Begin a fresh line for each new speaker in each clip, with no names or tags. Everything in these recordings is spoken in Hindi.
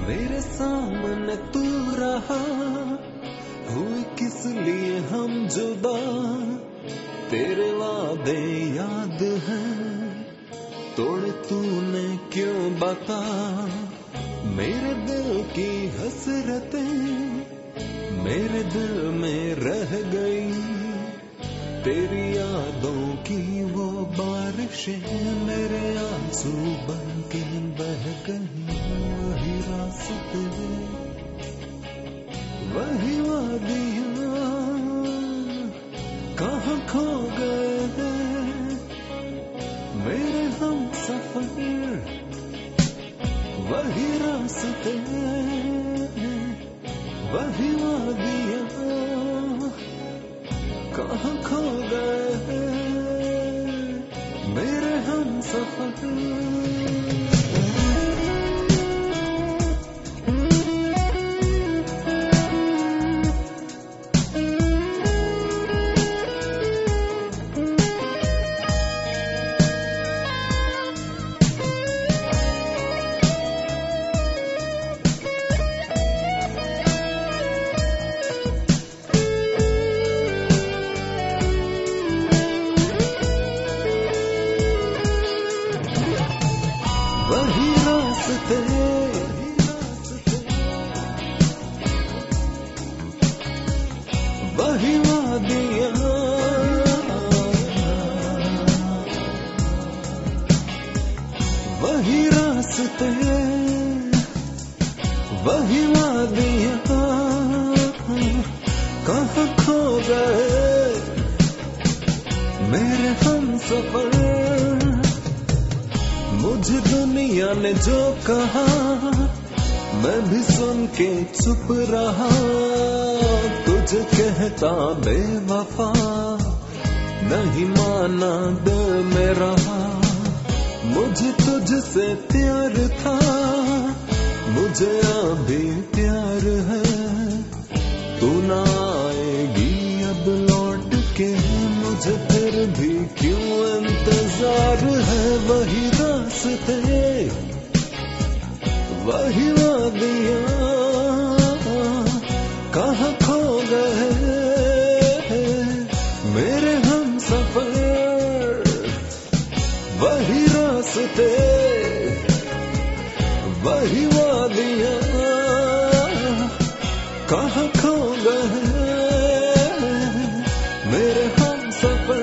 मेरे सामने तू रहा, हुए किस लिए हम जुदा, तेरे वादे याद हैं, तोड़े तूने क्यों बता, मेरे दिल की हसरतें मेरे दिल में रह गई, तेरी यादों की वो बारिशें मेरे आंसू बन के बह गई। वही रास्ते वही वादियां कहाँ खो गए मेरे हम सफर, वही रास्ते वही वादियां कहाँ खो गए मेरे हम सफर। वही रास्ते वही वादियां वही रास्ते वही वादियां कहाँ खो गए मेरे हम सफर। मुझे दुनिया ने जो कहा मैं भी सुन के चुप रहा, तुझे कहता बेवफा नहीं माना दिल में रहा, मुझे तुझसे प्यार था मुझे अभी प्यार है, तू ना आएगी अब लौट के मुझे फिर भी क्यों इंतजार है। वही रास्ते वही वादियां कहाँ खो गए मेरे हम सफर, वही रास्ते वही वादियां कहाँ खो गए मेरे हम सफर।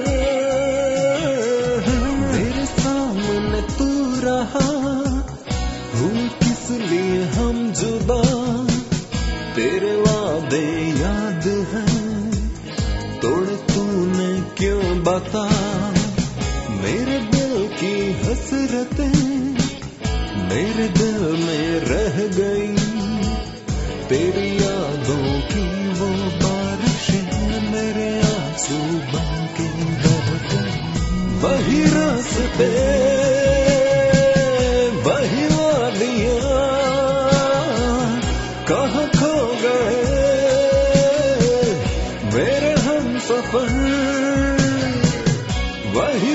मेरे सामने तू रहा, हुए किस लिए हम जुदा, तेरे वादे याद हैं, तोड़े तूने क्यों बता, मेरे दिल की हसरतें मेरे दिल में रह गई, तेरी यादों की वो बारिशें मेरे आंसू बन के बह गई। वही रास्ते वही वादियां कहाँ खो गए मेरे हम सफर, वही